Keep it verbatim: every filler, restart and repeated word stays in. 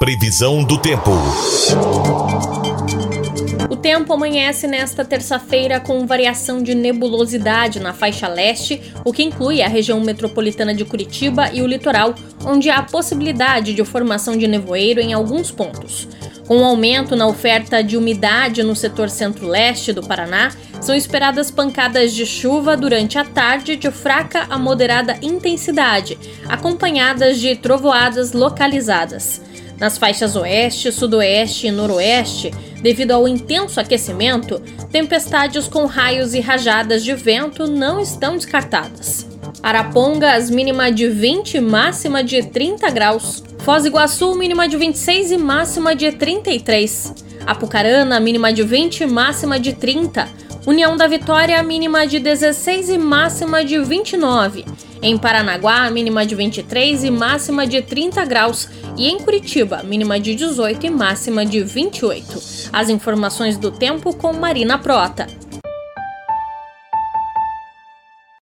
Previsão do tempo. O tempo amanhece nesta terça-feira com variação de nebulosidade na faixa leste, o que inclui a região metropolitana de Curitiba e o litoral, onde há possibilidade de formação de nevoeiro em alguns pontos. Com um aumento na oferta de umidade no setor centro-leste do Paraná, são esperadas pancadas de chuva durante a tarde de fraca a moderada intensidade, acompanhadas de trovoadas localizadas. Nas faixas oeste, sudoeste e noroeste, devido ao intenso aquecimento, tempestades com raios e rajadas de vento não estão descartadas. Arapongas, mínima de vinte e máxima de trinta graus. Foz do Iguaçu, mínima de vinte e seis e máxima de trinta e três. Apucarana, mínima de vinte e máxima de trinta. União da Vitória, mínima de dezesseis e máxima de vinte e nove. Em Paranaguá, mínima de vinte e três e máxima de trinta graus. E em Curitiba, mínima de dezoito e máxima de vinte e oito. As informações do tempo com Marina Prota.